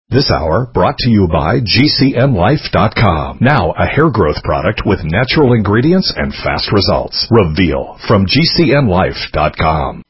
This hour brought to you by GCNlife.com. Now a hair growth product with natural ingredients and fast results. Reveal from GCNlife.com.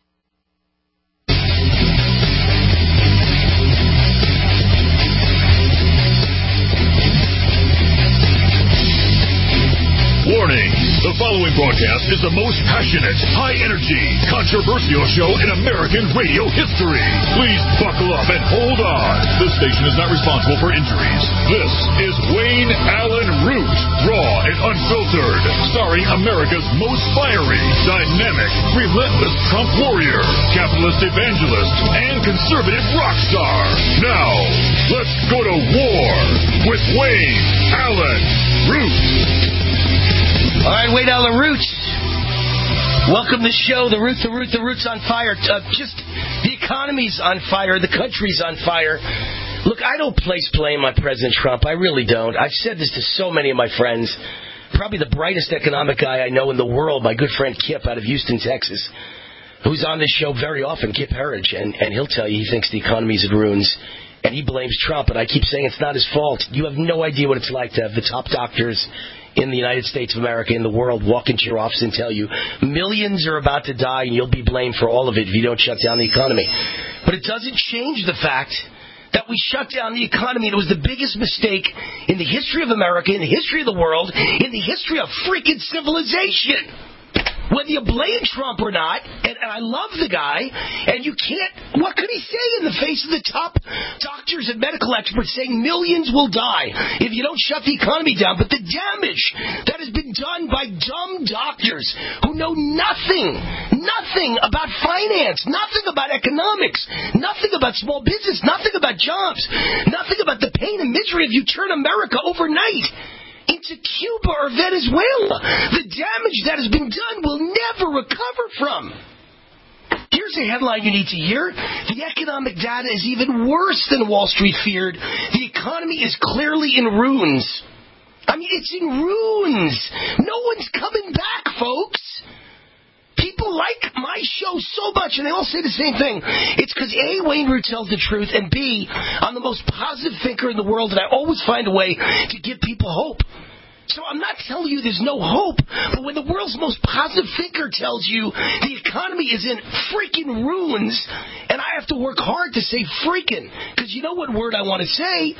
Warning! The following broadcast is the most passionate, high-energy, controversial show in American radio history. Please buckle up and hold on. This station is not responsible for injuries. This is Wayne Allen Root, raw and unfiltered, starring America's most fiery, dynamic, relentless Trump warrior, capitalist evangelist, and conservative rock star. Now, let's go to war with Wayne Allen Root. All right, Wayne Allen Roots. Welcome to the show. The Root's on fire. The economy's on fire. The country's on fire. Look, I don't place blame on President Trump. I really don't. I've said this to so many of my friends. Probably the brightest economic guy I know in the world, my good friend Kip out of Houston, Texas, who's on this show very often, Kip Herridge, and he'll tell you he thinks the economy's in ruins. And he blames Trump, and I keep saying it's not his fault. You have no idea what it's like to have the top doctors in the United States of America, in the world, walk into your office and tell you millions are about to die and you'll be blamed for all of it if you don't shut down the economy. But it doesn't change the fact that we shut down the economy, and it was the biggest mistake in the history of America, in the history of the world, in the history of freaking civilization. Whether you blame Trump or not, and I love the guy, and you can't, what could he say in the face of the top doctors and medical experts saying millions will die if you don't shut the economy down? But the damage that has been done by dumb doctors who know nothing about finance, nothing about economics, nothing about small business, nothing about jobs, nothing about the pain and misery if you turn America overnight into Cuba or Venezuela. The damage that has been done will never recover from. Here's a headline you need to hear. The economic data is even worse than Wall Street feared. The economy is clearly in ruins. I mean, it's in ruins. No one's coming back, folks. People like my show so much, and they all say the same thing. It's because A, Wayne Root tells the truth, and B, I'm the most positive thinker in the world, and I always find a way to give people hope. So I'm not telling you there's no hope, but when the world's most positive thinker tells you the economy is in freaking ruins, and I have to work hard to say freaking, because you know what word I want to say?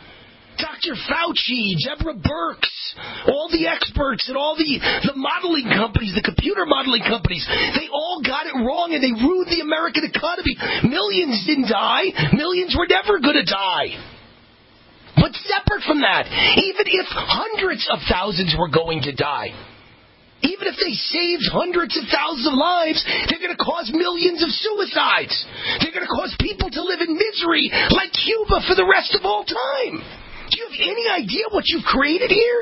Dr. Fauci, Deborah Birx, all the experts and all the modeling companies, the computer modeling companies, they all got it wrong and they ruined the American economy. Millions didn't die. Millions were never going to die. But separate from that, even if hundreds of thousands were going to die, even if they saved hundreds of thousands of lives, they're going to cause millions of suicides. They're going to cause people to live in misery like Cuba for the rest of all time. Do you have any idea what you've created here?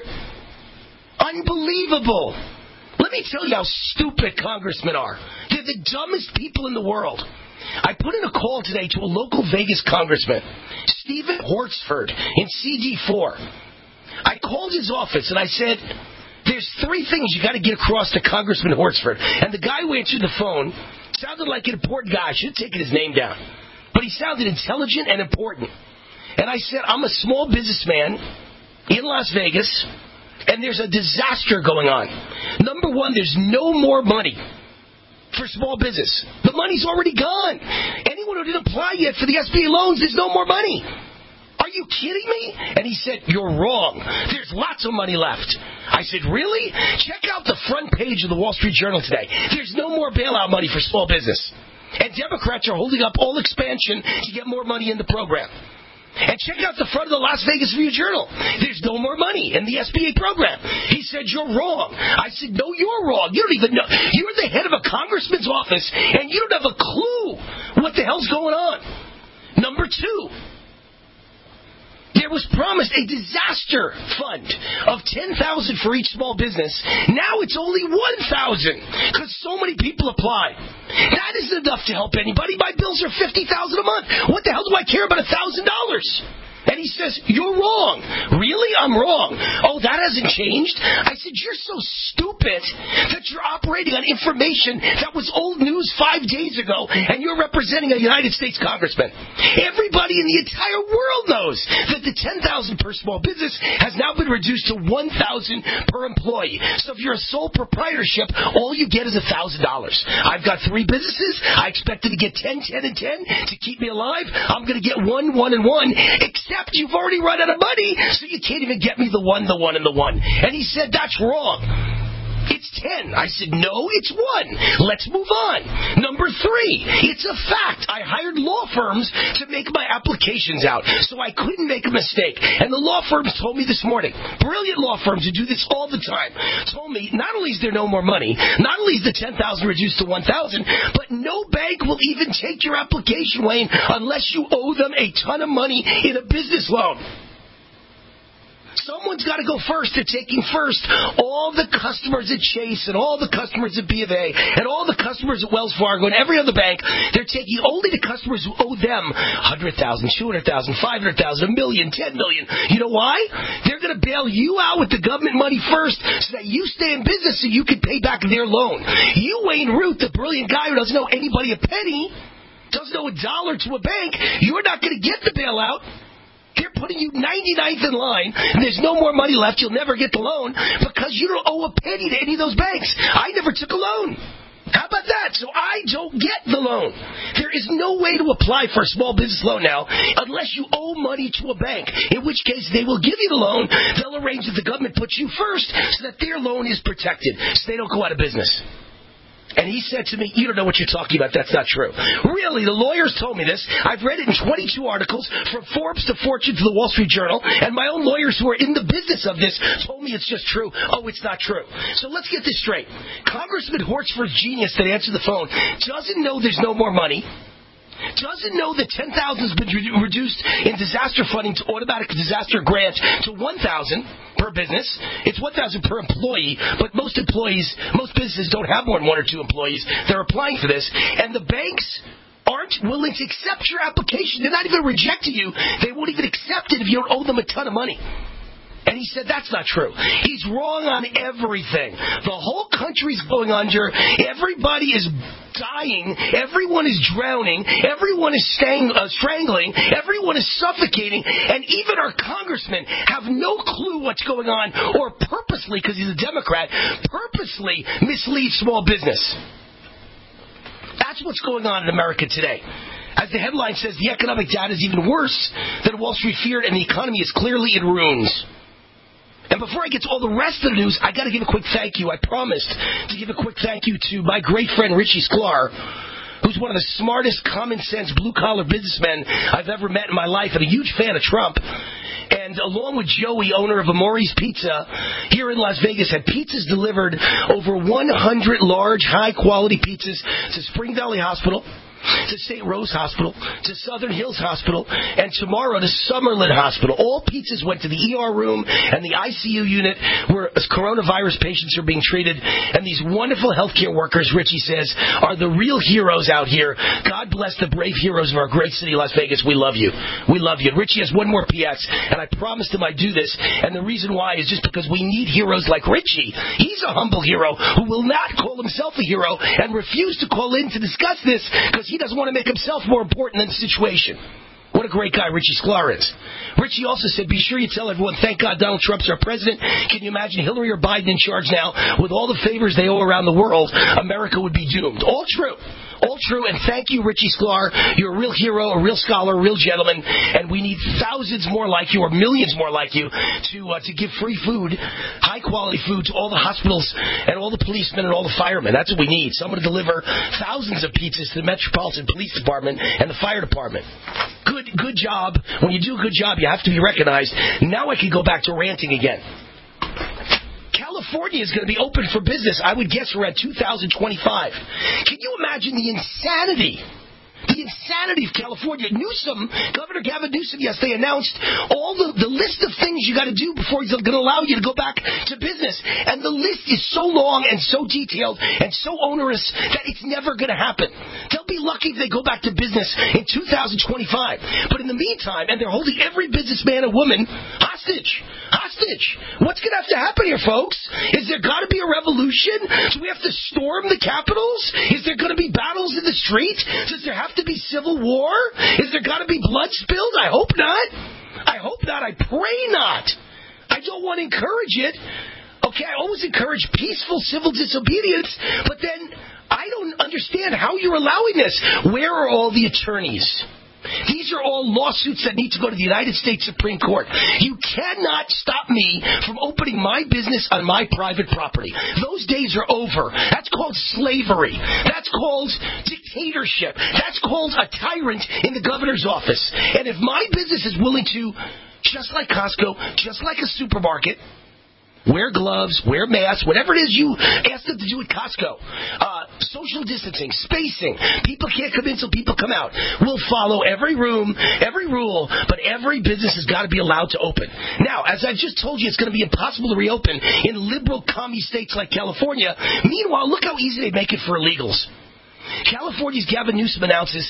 Unbelievable. Let me tell you how stupid congressmen are. They're the dumbest people in the world. I put in a call today to a local Vegas congressman, Stephen Hortsford, in CD4. I called his office and I said, there's three things you got to get across to Congressman Hortsford. And the guy who answered the phone sounded like an important guy. I should have taken his name down. But he sounded intelligent and important. And I said, I'm a small businessman in Las Vegas, and there's a disaster going on. Number one, there's no more money for small business. The money's already gone. Anyone who didn't apply yet for the SBA loans, there's no more money. Are you kidding me? And he said, you're wrong. There's lots of money left. I said, really? Check out the front page of the Wall Street Journal today. There's no more bailout money for small business. And Democrats are holding up all expansion to get more money in the program. And check out the front of the Las Vegas Review-Journal. There's no more money in the SBA program. He said, you're wrong. I said, no, you're wrong. You don't even know. You're the head of a congressman's office, and you don't have a clue what the hell's going on. Number two, there was promised a disaster fund of $10,000 for each small business. Now it's only $1,000 because so many people apply. That isn't enough to help anybody. My bills are $50,000 a month. What the hell do I care about $1,000? And he says, you're wrong. Really? I'm wrong. Oh, that hasn't changed? I said, you're so stupid that you're operating on information that was old news 5 days ago, and you're representing a United States congressman. Everybody in the entire world knows that the 10,000 per small business has now been reduced to 1,000 per employee. So if you're a sole proprietorship, all you get is $1,000. I've got 3 businesses. I expected to get 10, 10, and 10 to keep me alive. I'm going to get 1, 1, and 1, except you've already run out of money, so you can't even get me the 1, the 1, and the 1. And he said, that's wrong. It's 10. I said, no, it's 1. Let's move on. Number 3, it's a fact. I hired law firms to make my applications out, so I couldn't make a mistake. And the law firms told me this morning, brilliant law firms who do this all the time, told me not only is there no more money, not only is the 10,000 reduced to 1,000, but no bank will even take your application, Wayne, unless you owe them a ton of money in a business loan. Someone's got to go first. They're taking first all the customers at Chase and all the customers at B of A and all the customers at Wells Fargo and every other bank. They're taking only the customers who owe them $100,000, $200,000, $500,000, $1 million, $10 million. You know why? They're going to bail you out with the government money first so that you stay in business so you can pay back their loan. You, Wayne Root, the brilliant guy who doesn't owe anybody a penny, doesn't owe $1 to a bank, you're not going to get the bailout. They're putting you 99th in line, and there's no more money left. You'll never get the loan because you don't owe a penny to any of those banks. I never took a loan. How about that? So I don't get the loan. There is no way to apply for a small business loan now unless you owe money to a bank, in which case they will give you the loan. They'll arrange that the government puts you first so that their loan is protected, so they don't go out of business. And he said to me, you don't know what you're talking about. That's not true. Really, the lawyers told me this. I've read it in 22 articles, from Forbes to Fortune to the Wall Street Journal, and my own lawyers who are in the business of this told me it's just true. Oh, it's not true. So let's get this straight. Congressman Hortzford's genius that answered the phone doesn't know there's no more money, doesn't know that 10,000 has been reduced in disaster funding to automatic disaster grant to 1,000 per business. It's 1,000 per employee, but most businesses don't have more than 1 or 2 employees. They're applying for this, and the banks aren't willing to accept your application. They're not even rejecting you. They won't even accept it if you don't owe them a ton of money. And he said, that's not true. He's wrong on everything. The whole country's going under. Everybody is dying. Everyone is drowning. Everyone is strangling. Everyone is suffocating. And even our congressmen have no clue what's going on, or purposely, because he's a Democrat, purposely mislead small business. That's what's going on in America today. As the headline says, the economic data is even worse than Wall Street feared, and the economy is clearly in ruins. And before I get to all the rest of the news, I got to give a quick thank you. I promised to give a quick thank you to my great friend Richie Sklar, who's one of the smartest, common-sense, blue-collar businessmen I've ever met in my life, and a huge fan of Trump. And along with Joey, owner of Amori's Pizza, here in Las Vegas, had pizzas delivered, over 100 large, high-quality pizzas to Spring Valley Hospital, to St. Rose Hospital, to Southern Hills Hospital, and tomorrow to Summerlin Hospital. All pizzas went to the ER room and the ICU unit where coronavirus patients are being treated. And these wonderful healthcare workers, Richie says, are the real heroes out here. God bless the brave heroes of our great city, Las Vegas. We love you. We love you. And Richie has one more PS, and I promised him I'd do this. And the reason why is just because we need heroes like Richie. He's a humble hero who will not call himself a hero and refuse to call in to discuss this because he doesn't want to make himself more important than the situation. What a great guy Richie Sklar is. Richie also said, be sure you tell everyone, thank God Donald Trump's our president. Can you imagine Hillary or Biden in charge now? With all the favors they owe around the world, America would be doomed. All true. All true, and thank you, Richie Sklar. You're a real hero, a real scholar, a real gentleman, and we need thousands more like you, or millions more like you, to give free food, high-quality food to all the hospitals and all the policemen and all the firemen. That's what we need. Someone to deliver thousands of pizzas to the Metropolitan Police Department and the fire department. Good job. When you do a good job, you have to be recognized. Now I can go back to ranting again. California is going to be open for business, I would guess, around 2025. Can you imagine the insanity The insanity of California. Governor Gavin Newsom, yes, they announced all the list of things you got to do before he's going to allow you to go back to business. And the list is so long and so detailed and so onerous that it's never going to happen. They'll be lucky if they go back to business in 2025. But in the meantime, and they're holding every businessman and woman hostage. What's going to have to happen here, folks? Is there got to be a revolution? Do we have to storm the capitals? Is there going to be battles in the street? Does there have to be civil war? Is there got to be blood spilled? I hope not. I pray not. I don't want to encourage it. Okay, I always encourage peaceful civil disobedience, but then I don't understand how you're allowing this. Where are all the attorneys? These are all lawsuits that need to go to the United States Supreme Court. You cannot stop me from opening my business on my private property. Those days are over. That's called slavery. That's called dictatorship. That's called a tyrant in the governor's office. And if my business is willing to, just like Costco, just like a supermarket, wear gloves, wear masks, whatever it is you ask them to do at Costco. Social distancing, spacing. People can't come in till people come out. We'll follow every room, every rule, but every business has got to be allowed to open. Now, as I just told you, it's going to be impossible to reopen in liberal commie states like California. Meanwhile, look how easy they make it for illegals. California's Gavin Newsom announces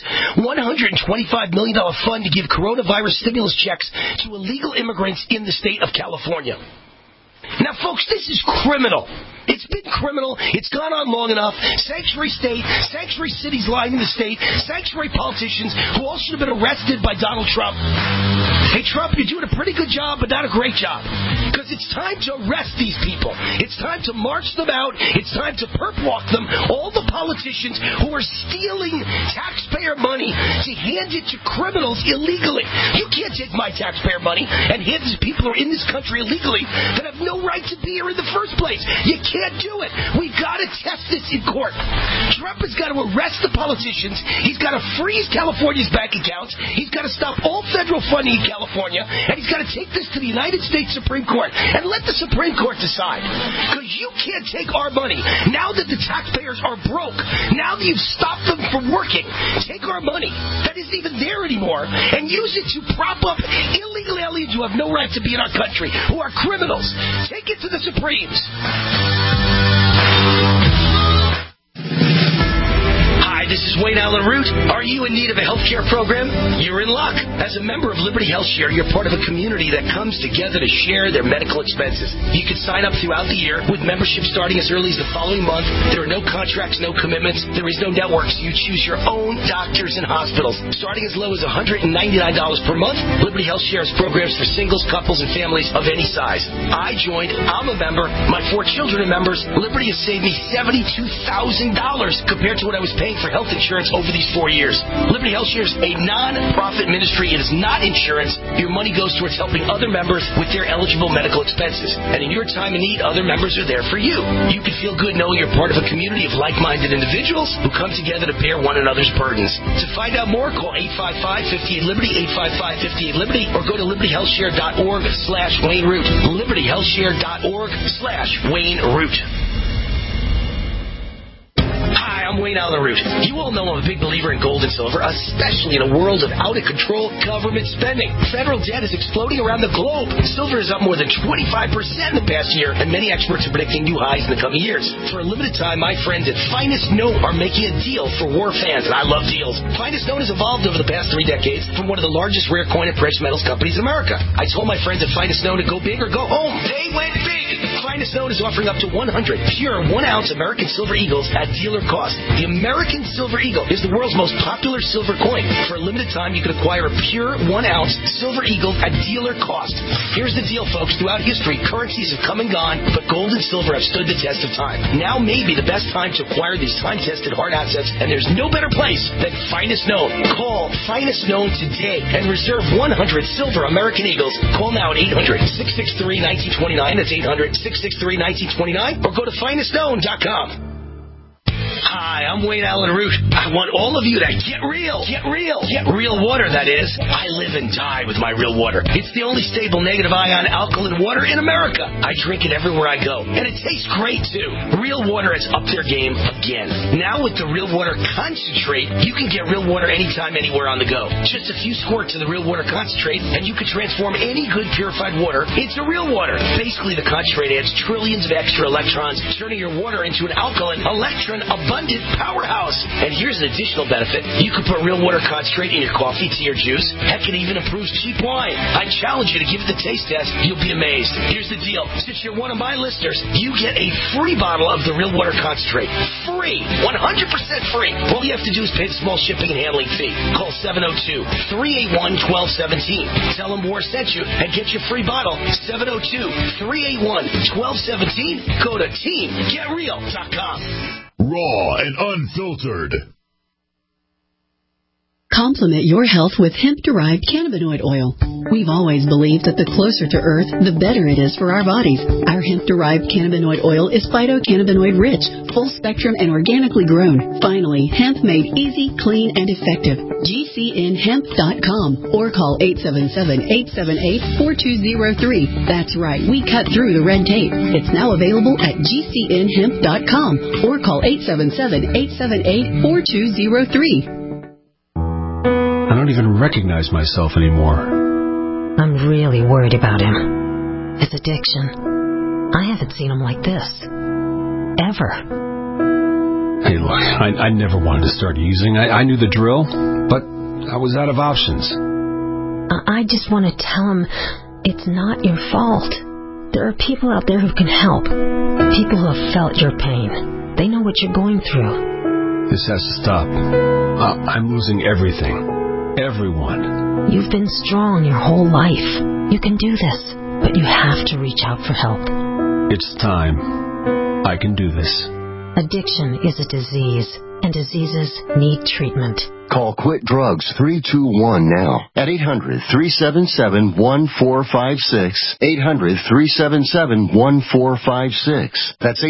$125 million fund to give coronavirus stimulus checks to illegal immigrants in the state of California. Now, folks, this is criminal. It's been criminal. It's gone on long enough. Sanctuary state, sanctuary cities lying in the state, sanctuary politicians who all should have been arrested by Donald Trump. Hey, Trump, you're doing a pretty good job, but not a great job. Because it's time to arrest these people. It's time to march them out. It's time to perp walk them. All the politicians who are stealing taxpayer money to hand it to criminals illegally. You can't take my taxpayer money and hand it to people who are in this country illegally that have no right to be here in the first place. You can't do it. We've got to test this in court. Trump has got to arrest the politicians. He's got to freeze California's bank accounts. He's got to stop all federal funding in California. And he's got to take this to the United States Supreme Court and let the Supreme Court decide. Because you can't take our money. Now that the taxpayers are broke, now that you've stopped them from working, take our money that isn't even there anymore and use it to prop up illegal aliens who have no right to be in our country, who are criminals. Take it to the Supremes. Hi, this is Wayne Allen Root. Are you in need of a health care program? You're in luck. As a member of Liberty Health Share, you're part of a community that comes together to share their medical expenses. You can sign up throughout the year with membership starting as early as the following month. There are no contracts, no commitments. There is no network, so you choose your own doctors and hospitals. Starting as low as $199 per month, Liberty Health Share has programs for singles, couples, and families of any size. I joined. I'm a member. My 4 children are members. Liberty has saved me $72,000 compared to what I was paying for health insurance over these 4 years. Liberty Health Share is a non-profit ministry. It is not insurance. Your money goes towards helping other members with their eligible medical expenses. And in your time of need, other members are there for you. You can feel good knowing you're part of a community of like-minded individuals who come together to bear one another's burdens. To find out more, call 855-58-LIBERTY, 855-58-LIBERTY, or go to libertyhealthshare.org/Wayne Root. libertyhealthshare.org/Wayne Root. Hi, I'm Wayne Allen Root. You all know I'm a big believer in gold and silver, especially in a world of out-of-control government spending. Federal debt is exploding around the globe. Silver is up more than 25% in the past year, and many experts are predicting new highs in the coming years. For a limited time, my friends at Finest Note are making a deal for war fans, and I love deals. Finest Note has evolved over the past 3 decades from one of the largest rare coin and precious metals companies in America. I told my friends at Finest Note to go big or go home. They went big. Finest Note is offering up to 100 pure 1-ounce American Silver Eagles at dealer cost. The American Silver Eagle is the world's most popular silver coin. For a limited time, you can acquire a pure 1-ounce Silver Eagle at dealer cost. Here's the deal, folks. Throughout history, currencies have come and gone, but gold and silver have stood the test of time. Now may be the best time to acquire these time-tested hard assets, and there's no better place than Finest Known. Call Finest Known today and reserve 100 silver American Eagles. Call now at 800-663-1929. That's 800-663-1929. Or go to finestknown.com. Hi, I'm Wayne Allen Root. I want all of you to get real. Get real. Get real water, that is. I live and die with my real water. It's the only stable negative ion alkaline water in America. I drink it everywhere I go. And it tastes great, too. Real water has upped their game again. Now with the Real Water Concentrate, you can get real water anytime, anywhere on the go. Just a few squirts of the Real Water Concentrate, and you can transform any good purified water into real water. Basically, the concentrate adds trillions of extra electrons, turning your water into an alkaline, electron-abundant powerhouse. And here's an additional benefit. You can put Real Water Concentrate in your coffee, tea, or juice. Heck, it even improves cheap wine. I challenge you to give it the taste test. You'll be amazed. Here's the deal. Since you're one of my listeners, you get a free bottle of the Real Water Concentrate. Free. 100% free. All you have to do is pay the small shipping and handling fee. Call 702-381-1217. Tell them War sent you and get your free bottle. 702-381-1217. Go to teamgetreal.com. Raw and unfiltered. Complement your health with hemp-derived cannabinoid oil. We've always believed that the closer to Earth, the better it is for our bodies. Our hemp-derived cannabinoid oil is phytocannabinoid-rich, full-spectrum, and organically grown. Finally, hemp made easy, clean, and effective. GCNhemp.com or call 877-878-4203. That's right, we cut through the red tape. It's now available at GCNhemp.com or call 877-878-4203. I don't even recognize myself anymore. I'm really worried about him. His addiction. I haven't seen him like this. Ever. Hey, look, I never wanted to start using. I knew the drill, but I was out of options. I just want to tell him it's not your fault. There are people out there who can help. People who have felt your pain. They know what you're going through. This has to stop. I'm losing everything. Everyone. You've been strong your whole life. You can do this, but you have to reach out for help. It's time. I can do this. Addiction is a disease, and diseases need treatment. Call Quit Drugs 321 now at 800-377-1456. 800-377-1456. That's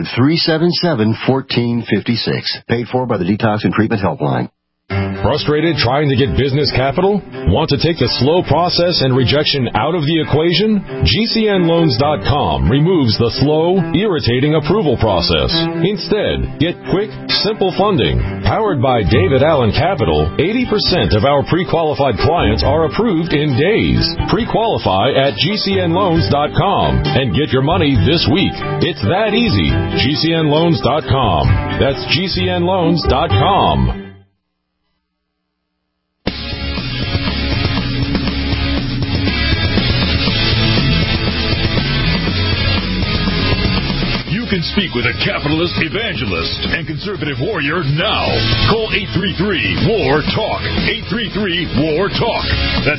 800-377-1456. Paid for by the Detox and Treatment Helpline. Frustrated trying to get business capital? Want to take the slow process and rejection out of the equation? GCNloans.com removes the slow, irritating approval process. Instead, get quick, simple funding. Powered by David Allen Capital, 80% of our pre-qualified clients are approved in days. Pre-qualify at GCNloans.com and get your money this week. It's that easy. GCNloans.com. That's GCNloans.com. Can speak with a capitalist evangelist and conservative warrior now. Call 833-WAR-TALK. 833-WAR-TALK. That's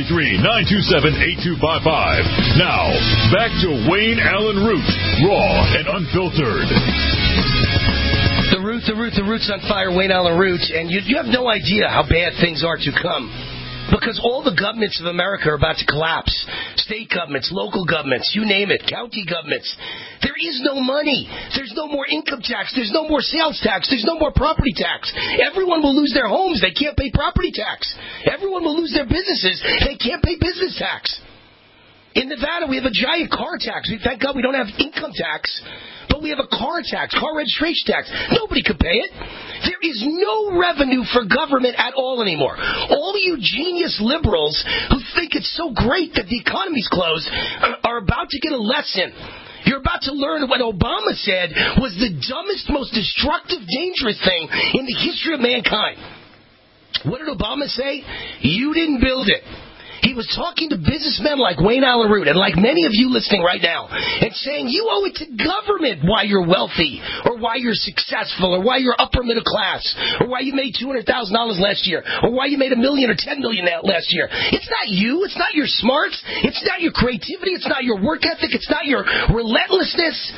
833-927-8255. Now, back to Wayne Allen Root, raw and unfiltered. The Root's on fire, Wayne Allen Root, and you have no idea how bad things are to come. Because all the governments of America are about to collapse. State governments, local governments, you name it, county governments. There is no money. There's no more income tax. There's no more sales tax. There's no more property tax. Everyone will lose their homes. They can't pay property tax. Everyone will lose their businesses. They can't pay business tax. In Nevada, we have a giant car tax. Thank God we don't have income tax. But we have a car tax, car registration tax. Nobody could pay it. There is no revenue for government at all anymore. All you genius liberals who think it's so great that the economy's closed are about to get a lesson. You're about to learn what Obama said was the dumbest, most destructive, dangerous thing in the history of mankind. What did Obama say? You didn't build it. He was talking to businessmen like Wayne Allen Root and like many of you listening right now and saying you owe it to government why you're wealthy or why you're successful or why you're upper middle class or why you made $200,000 last year or why you made $1 million or $10 million last year. It's not you. It's not your smarts. It's not your creativity. It's not your work ethic. It's not your relentlessness.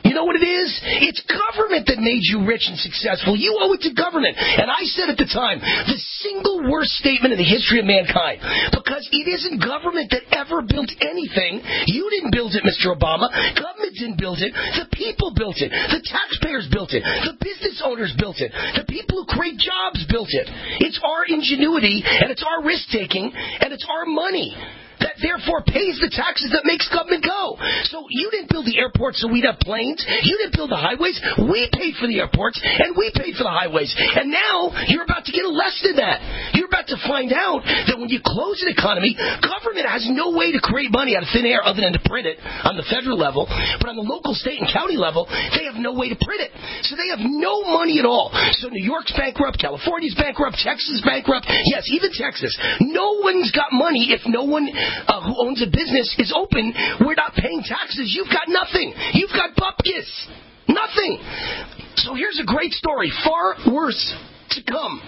You know what it is? It's government that made you rich and successful. You owe it to government. And I said at the time, the single worst statement in the history of mankind. Because it isn't government that ever built anything. You didn't build it, Mr. Obama. Government didn't build it. The people built it. The taxpayers built it. The business owners built it. The people who create jobs built it. It's our ingenuity, and it's our risk-taking, and it's our money that therefore pays the taxes that makes government go. So you didn't build the airports so we'd have planes. You didn't build the highways. We paid for the airports, and we paid for the highways. And now you're about to get less than that. You're about to find out that when you close an economy, government has no way to create money out of thin air other than to print it on the federal level. But on the local, state, and county level, they have no way to print it. So they have no money at all. So New York's bankrupt, California's bankrupt, Texas is bankrupt. Yes, even Texas. No one's got money if no one who owns a business is open. We're not paying taxes. You've got nothing. You've got bupkis. Nothing. So here's a great story. Far worse to come.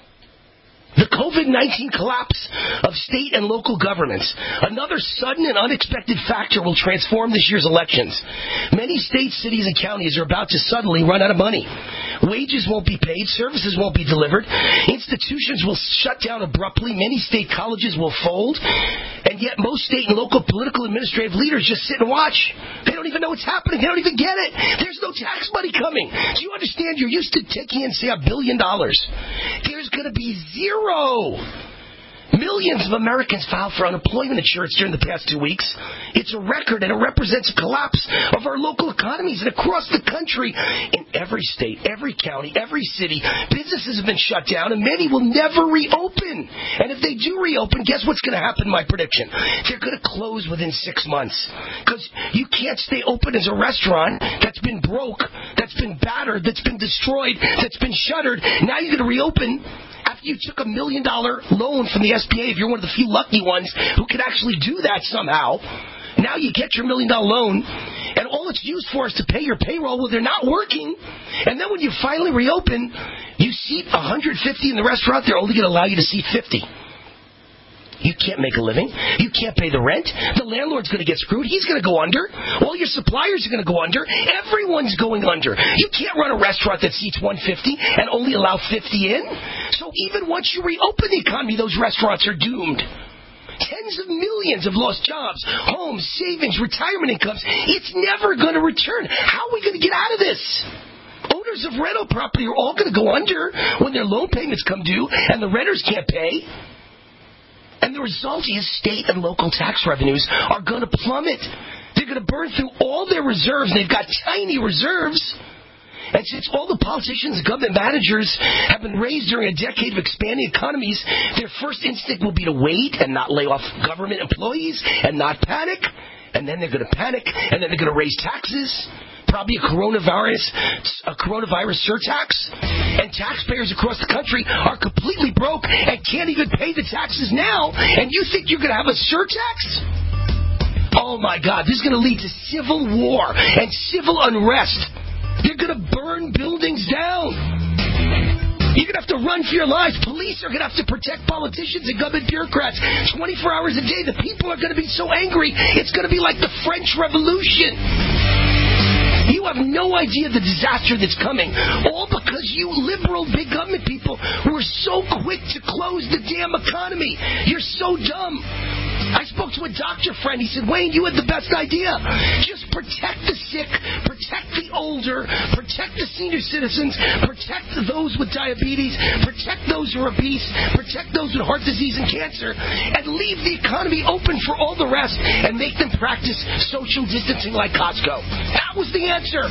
The COVID-19 collapse of state and local governments. Another sudden and unexpected factor will transform this year's elections. Many states, cities, and counties are about to suddenly run out of money. Wages won't be paid. Services won't be delivered. Institutions will shut down abruptly. Many state colleges will fold. And yet most state and local political administrative leaders just sit and watch. They don't even know what's happening. They don't even get it. There's no tax money coming. Do you understand? You're used to taking in, say, $1 billion. There's going to be zero. Millions of Americans filed for unemployment insurance during the past 2 weeks. It's a record, and it represents a collapse of our local economies. And across the country, in every state, every county, every city, businesses have been shut down, and many will never reopen. And if they do reopen, guess what's going to happen, my prediction? They're going to close within 6 months. Because you can't stay open as a restaurant that's been broke, that's been battered, that's been destroyed, that's been shuttered. Now you're going to reopen after you took $1 million loan from the SBA, if you're one of the few lucky ones who can actually do that somehow. Now you get your $1 million loan, and all it's used for is to pay your payroll when they're not working. And then when you finally reopen, you seat 150 in the restaurant, they're only going to allow you to seat 50. You can't make a living. You can't pay the rent. The landlord's going to get screwed. He's going to go under. All your suppliers are going to go under. Everyone's going under. You can't run a restaurant that seats 150 and only allow 50 in. So even once you reopen the economy, those restaurants are doomed. Tens of millions have lost jobs, homes, savings, retirement incomes. It's never going to return. How are we going to get out of this? Owners of rental property are all going to go under when their loan payments come due and the renters can't pay. And the result is state and local tax revenues are going to plummet. They're going to burn through all their reserves. They've got tiny reserves. And since all the politicians and government managers have been raised during a decade of expanding economies, their first instinct will be to wait and not lay off government employees and not panic. And then they're going to panic, and then they're going to raise taxes. Probably a coronavirus surtax, and taxpayers across the country are completely broke and can't even pay the taxes now, and you think you're going to have a surtax? Oh my God, this is going to lead to civil war and civil unrest. They're going to burn buildings down. You're going to have to run for your lives. Police are going to have to protect politicians and government bureaucrats 24 hours a day. The people are going to be so angry, it's going to be like the French Revolution. You have no idea the disaster that's coming, all because you liberal big government people were so quick to close the damn economy. You're so dumb. I spoke to a doctor friend. He said, Wayne, you had the best idea. Just protect the sick, protect the older, protect the senior citizens, protect those with diabetes, protect those who are obese, protect those with heart disease and cancer, and leave the economy open for all the rest and make them practice social distancing like Costco. That was the answer.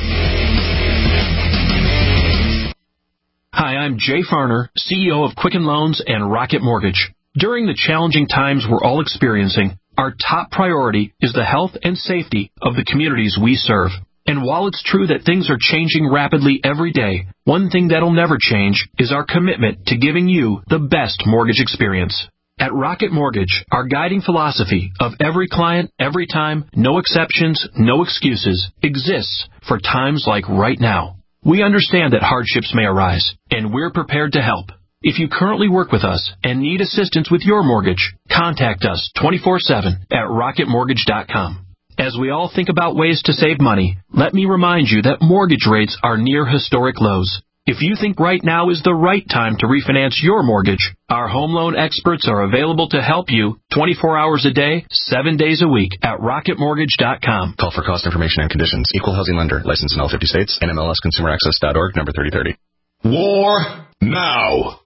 Hi, I'm Jay Farner, CEO of Quicken Loans and Rocket Mortgage. During the challenging times we're all experiencing, our top priority is the health and safety of the communities we serve. And while it's true that things are changing rapidly every day, one thing that'll never change is our commitment to giving you the best mortgage experience. At Rocket Mortgage, our guiding philosophy of every client, every time, no exceptions, no excuses, exists for times like right now. We understand that hardships may arise, and we're prepared to help. If you currently work with us and need assistance with your mortgage, contact us 24/7 at rocketmortgage.com. As we all think about ways to save money, let me remind you that mortgage rates are near historic lows. If you think right now is the right time to refinance your mortgage, our home loan experts are available to help you 24 hours a day, 7 days a week at RocketMortgage.com. Call for cost information and conditions. Equal housing lender. Licensed in all 50 states. NMLSConsumerAccess.org, number 3030. War now.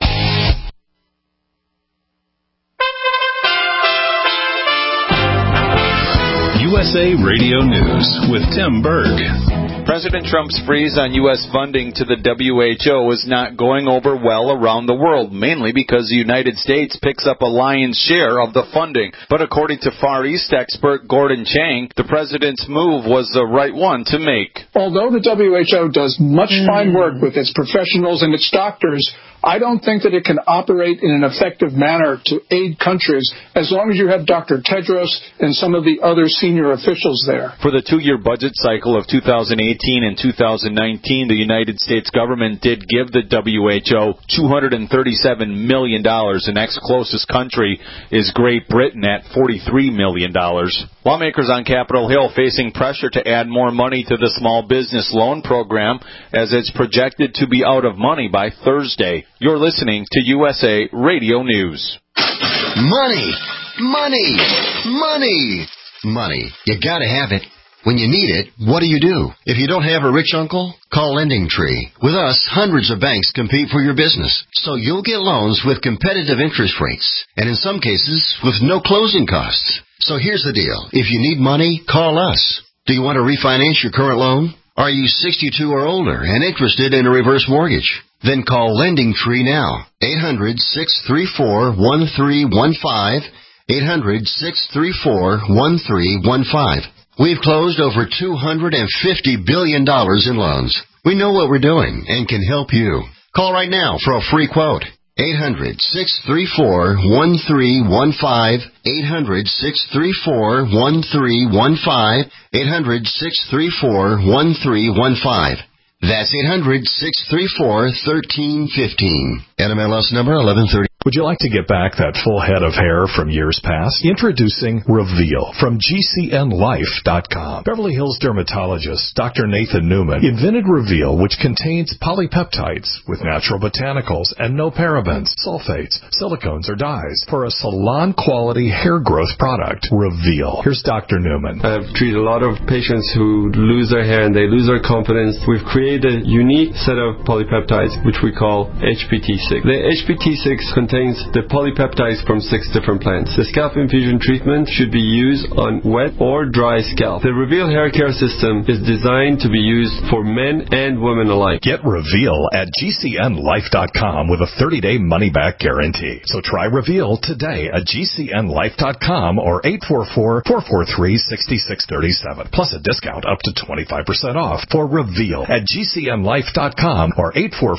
USA Radio News with Tim Berg. President Trump's freeze on U.S. funding to the WHO is not going over well around the world, mainly because the United States picks up a lion's share of the funding. But according to Far East expert Gordon Chang, the president's move was the right one to make. Although the WHO does much fine work with its professionals and its doctors, I don't think that it can operate in an effective manner to aid countries as long as you have Dr. Tedros and some of the other senior officials there. For the two-year budget cycle of 2018 and 2019, the United States government did give the WHO $237 million. The next closest country is Great Britain at $43 million. Lawmakers on Capitol Hill facing pressure to add more money to the small business loan program as it's projected to be out of money by Thursday. You're listening to USA Radio News. Money! Money! Money! Money. You gotta have it. When you need it, what do? If you don't have a rich uncle, call LendingTree. With us, hundreds of banks compete for your business, so you'll get loans with competitive interest rates, and in some cases, with no closing costs. So here's the deal. If you need money, call us. Do you want to refinance your current loan? Are you 62 or older and interested in a reverse mortgage? Then call LendingTree now. 800-634-1315. 800-634-1315. We've closed over $250 billion in loans. We know what we're doing and can help you. Call right now for a free quote. 800-634-1315. 800-634-1315. 800-634-1315. That's 800-634-1315. NMLS number 1130. Would you like to get back that full head of hair from years past? Introducing Reveal from GCNLife.com. Beverly Hills dermatologist Dr. Nathan Newman invented Reveal, which contains polypeptides with natural botanicals and no parabens, sulfates, silicones, or dyes for a salon-quality hair growth product. Reveal. Here's Dr. Newman. I've treated a lot of patients who lose their hair and they lose their confidence. We've created a unique set of polypeptides, which we call HPT6. The HPT6 contains the polypeptides from 6 different plants. The scalp infusion treatment should be used on wet or dry scalp. The Reveal hair care system is designed to be used for men and women alike. Get Reveal at GCNLife.com with a 30-day money-back guarantee. So try Reveal today at GCNLife.com or 844-443-6637. Plus a discount up to 25% off for Reveal at GCNLife.com or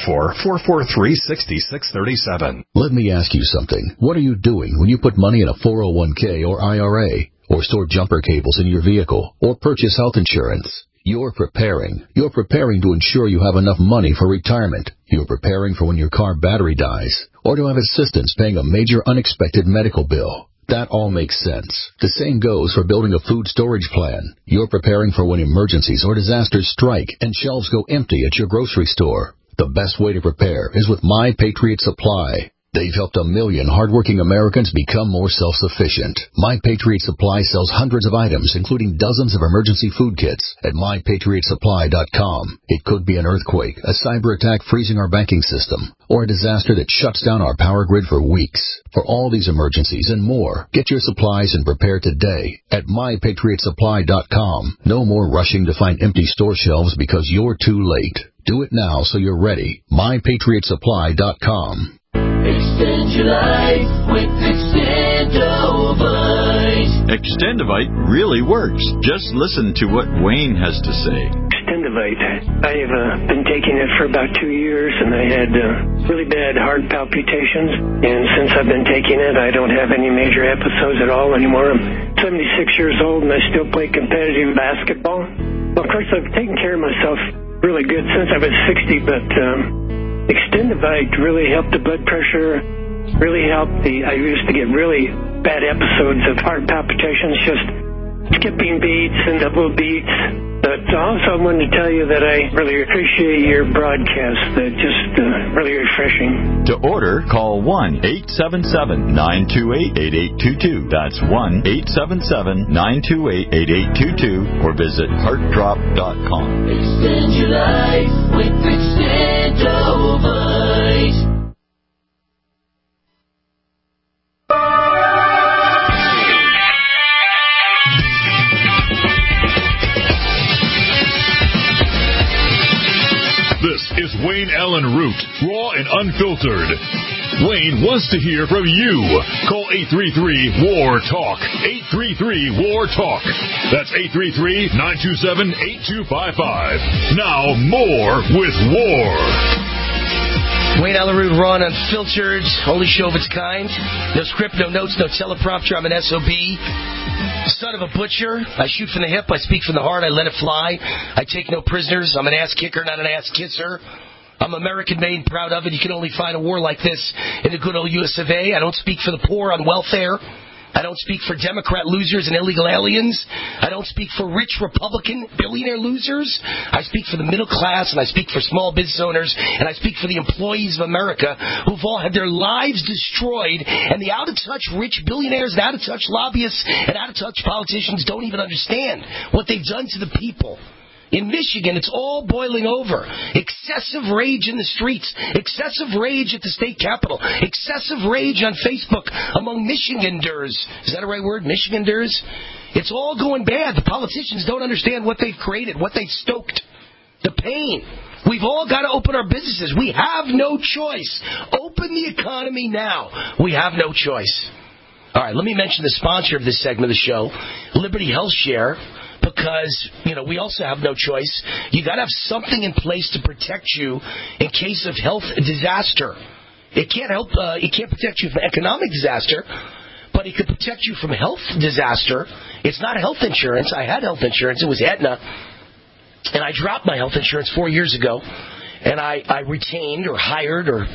844-443-6637. Let me ask you something. What are you doing when you put money in a 401k or IRA, or store jumper cables in your vehicle, or purchase health insurance? You're preparing. You're preparing to ensure you have enough money for retirement. You're preparing for when your car battery dies, or to have assistance paying a major unexpected medical bill. That all makes sense. The same goes for building a food storage plan. You're preparing for when emergencies or disasters strike and shelves go empty at your grocery store. The best way to prepare is with My Patriot Supply. They've helped 1 million hardworking Americans become more self-sufficient. My Patriot Supply sells hundreds of items, including dozens of emergency food kits at MyPatriotSupply.com. It could be an earthquake, a cyber attack freezing our banking system, or a disaster that shuts down our power grid for weeks. For all these emergencies and more, get your supplies and prepare today at MyPatriotSupply.com. No more rushing to find empty store shelves because you're too late. Do it now so you're ready. MyPatriotSupply.com. Extend your life with Extendovite. Extendovite really works. Just listen to what Wayne has to say. Extendovite. I've been taking it for about 2 years, and I had really bad heart palpitations. And since I've been taking it, I don't have any major episodes at all anymore. I'm 76 years old, and I still play competitive basketball. Well, of course, I've taken care of myself really good since I was 60, but Extendovite really helped the blood pressure, really helped I used to get really bad episodes of heart palpitations, just skipping beats and double beats. But also I wanted to tell you that I really appreciate your broadcast. They're just really refreshing. To order, call 1-877-928-8822. That's 1-877-928-8822 or visit heartdrop.com. Extend your life with Extendovite. This is Wayne Allen Root, raw and unfiltered. Wayne wants to hear from you. Call 833-WAR-TALK. 833-WAR-TALK. That's 833-927-8255. Now, more with War. Wayne Allen Root, raw and unfiltered. Only show of its kind. No script, no notes, no teleprompter. I'm an SOB. Son of a butcher. I shoot from the hip. I speak from the heart. I let it fly. I take no prisoners. I'm an ass kicker, not an ass kisser. I'm American-made, proud of it. You can only find a war like this in the good old US of A. I don't speak for the poor on welfare. I don't speak for Democrat losers and illegal aliens. I don't speak for rich Republican billionaire losers. I speak for the middle class, and I speak for small business owners, and I speak for the employees of America who've all had their lives destroyed, and the out-of-touch rich billionaires and out-of-touch lobbyists and out-of-touch politicians don't even understand what they've done to the people. In Michigan, it's all boiling over. Excessive rage in the streets. Excessive rage at the state capitol. Excessive rage on Facebook among Michiganders. Is that a right word? Michiganders? It's all going bad. The politicians don't understand what they've created, what they've stoked. The pain. We've all got to open our businesses. We have no choice. Open the economy now. We have no choice. All right, let me mention the sponsor of this segment of the show, Liberty Health Share. Because, we also have no choice. You got to have something in place to protect you in case of health disaster. It can't protect you from economic disaster, but it could protect you from health disaster. It's not health insurance. I had health insurance. It was Aetna. And I dropped my health insurance 4 years ago. And I retained or hired or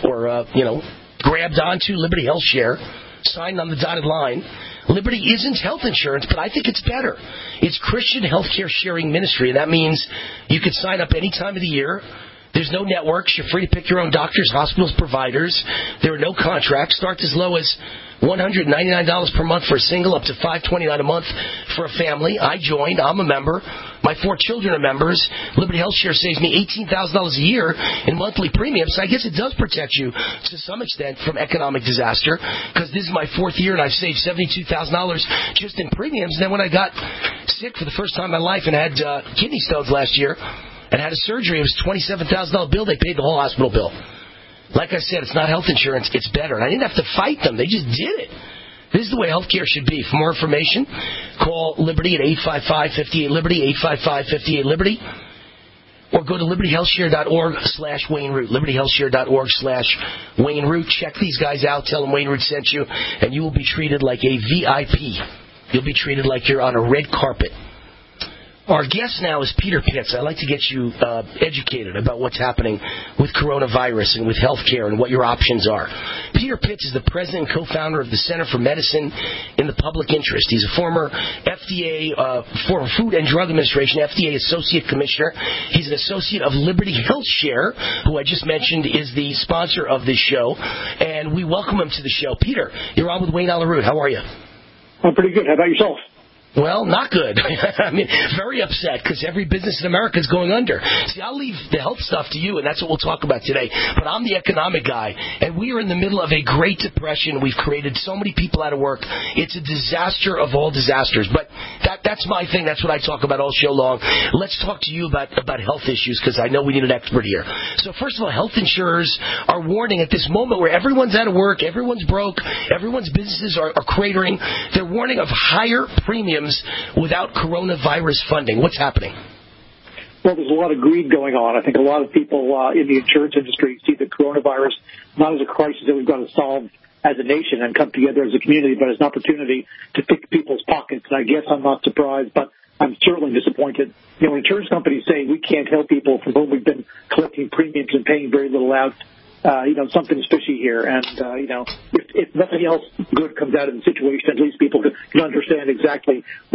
grabbed onto Liberty Health Share, signed on the dotted line. Liberty isn't health insurance, but I think it's better. It's Christian healthcare sharing ministry, and that means you could sign up any time of the year. There's no networks. You're free to pick your own doctors, hospitals, providers. There are no contracts. Start as low as $199 per month for a single, up to $529 a month for a family. I joined. I'm a member. My 4 children are members. Liberty Health Share saves me $18,000 a year in monthly premiums. So I guess it does protect you to some extent from economic disaster, because this is my 4th year and I've saved $72,000 just in premiums. And then when I got sick for the first time in my life and had kidney stones last year and had a surgery, it was a $27,000 bill. They paid the whole hospital bill. Like I said, it's not health insurance, it's better. And I didn't have to fight them. They just did it. This is the way healthcare should be. For more information, call Liberty at 855-58-LIBERTY, 855-58-LIBERTY, or go to libertyhealthshare.org/Wayne Root, libertyhealthshare.org/Wayne Root. Check these guys out. Tell them Wayne Root sent you, and you will be treated like a VIP. You'll be treated like you're on a red carpet. Our guest now is Peter Pitts. I'd like to get you educated about what's happening with coronavirus and with healthcare and what your options are. Peter Pitts is the president and co-founder of the Center for Medicine in the Public Interest. He's a former FDA, for Food and Drug Administration, FDA Associate Commissioner. He's an associate of Liberty Health Share, who I just mentioned is the sponsor of this show. And we welcome him to the show. Peter, you're on with Wayne Allen Root. How are you? I'm pretty good. How about yourself? Well, not good. I mean, very upset because every business in America is going under. See, I'll leave the health stuff to you, and that's what we'll talk about today. But I'm the economic guy, and we are in the middle of a Great Depression. We've created so many people out of work. It's a disaster of all disasters. But that's my thing. That's what I talk about all show long. Let's talk to you about health issues because I know we need an expert here. So first of all, health insurers are warning at this moment where everyone's out of work, everyone's broke, everyone's businesses are cratering. They're warning of higher premiums without coronavirus funding. What's happening? Well, there's a lot of greed going on. I think a lot of people in the insurance industry see the coronavirus not as a crisis that we've got to solve as a nation and come together as a community, but as an opportunity to pick people's pockets. And I guess I'm not surprised, but I'm certainly disappointed. When insurance companies say we can't help people from whom we've been collecting premiums and paying very little out, something's fishy here. And, if nothing else good comes out of the situation, at least people can understand exactly where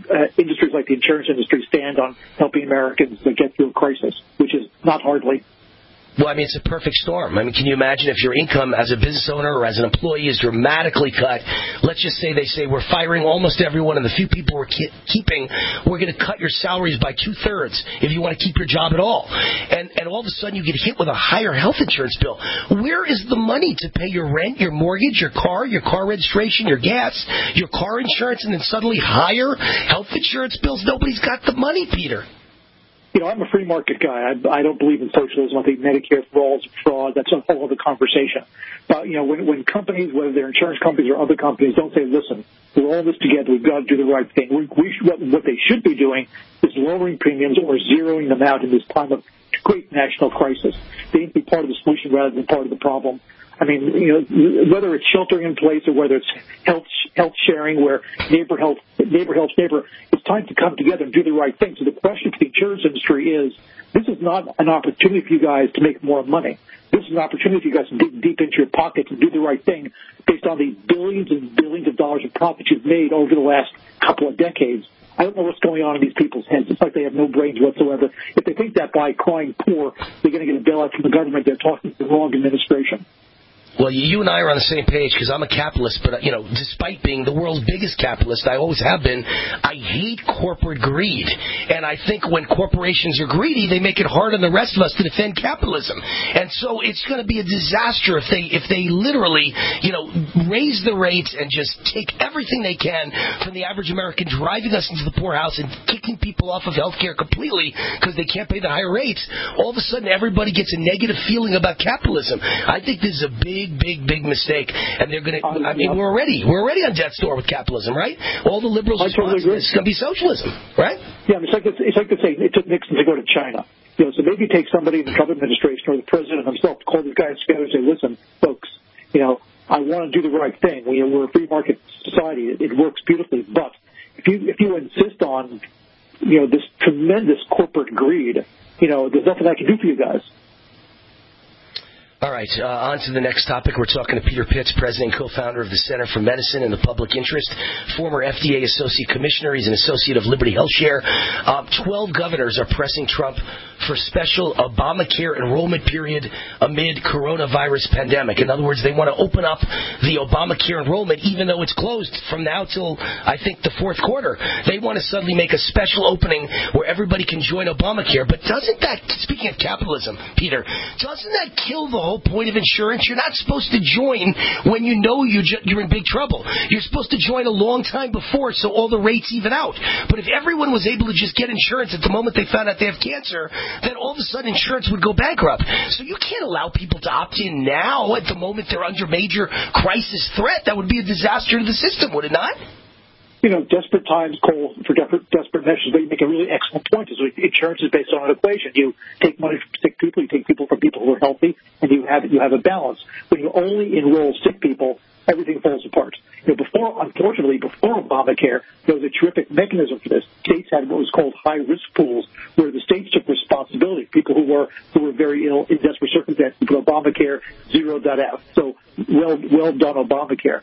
industries like the insurance industry stand on helping Americans get through a crisis, which is not hardly. Well, I mean, it's a perfect storm. I mean, can you imagine if your income as a business owner or as an employee is dramatically cut? Let's just say they say we're firing almost everyone, and the few people we're keeping, we're going to cut your salaries by 2/3 if you want to keep your job at all. And all of a sudden you get hit with a higher health insurance bill. Where is the money to pay your rent, your mortgage, your car registration, your gas, your car insurance, and then suddenly higher health insurance bills? Nobody's got the money, Peter. I'm a free market guy. I don't believe in socialism. I think Medicare for all is fraud. That's a whole other conversation. But, when companies, whether they're insurance companies or other companies, don't say, listen, we're all in this together, we've got to do the right thing. What they should be doing is lowering premiums or zeroing them out in this time of great national crisis. They need to be part of the solution rather than part of the problem. I mean, whether it's sheltering in place or whether it's health sharing where neighbor helps neighbor, it's time to come together and do the right thing. So the question for the insurance industry is, this is not an opportunity for you guys to make more money. This is an opportunity for you guys to dig deep into your pockets and do the right thing based on the billions and billions of dollars of profits you've made over the last couple of decades. I don't know what's going on in these people's heads. It's like they have no brains whatsoever. If they think that by crying poor, they're going to get a bailout from the government, they're talking to the wrong administration. Well, you and I are on the same page because I'm a capitalist, but, despite being the world's biggest capitalist, I always have been, I hate corporate greed. And I think when corporations are greedy, they make it hard on the rest of us to defend capitalism. And so it's going to be a disaster if they literally, raise the rates and just take everything they can from the average American, driving us into the poorhouse and kicking people off of health care completely because they can't pay the higher rates. All of a sudden, everybody gets a negative feeling about capitalism. I think this is a big mistake, and they're going to. I mean, we're already on death's door with capitalism, right? All the liberals are totally agree. It's going to be socialism, right? Yeah, it's like to say it took Nixon to go to China. So maybe take somebody in the Trump administration or the president himself to call these guys together and say, listen, folks, I want to do the right thing. We're a free market society. It works beautifully, but if you insist on this tremendous corporate greed, there's nothing I can do for you guys. All right, on to the next topic. We're talking to Peter Pitts, president and co-founder of the Center for Medicine and the Public Interest, former FDA Associate Commissioner. He's an associate of Liberty HealthShare. 12 governors are pressing Trump for special Obamacare enrollment period amid coronavirus pandemic. In other words, they want to open up the Obamacare enrollment even though it's closed from now till, I think, the fourth quarter. They want to suddenly make a special opening where everybody can join Obamacare. But doesn't that, speaking of capitalism, Peter, doesn't that kill the whole point of insurance? You're not supposed to join when you know you're in big trouble. You're supposed to join a long time before so all the rates even out. But if everyone was able to just get insurance at the moment they found out they have cancer, then all of a sudden insurance would go bankrupt. So you can't allow people to opt in now at the moment they're under major crisis threat. That would be a disaster to the system, would it not? Desperate times call for desperate measures, but you make a really excellent point. Insurance is based on an equation. You take money from sick people, you take people from people who are healthy, and you have a balance. When you only enroll sick people, everything falls apart. Unfortunately, before Obamacare, there was a terrific mechanism for this. States had what was called high-risk pools, where the states took responsibility. People who were very ill in desperate circumstances, but Obamacare zeroed that out. So well done, Obamacare.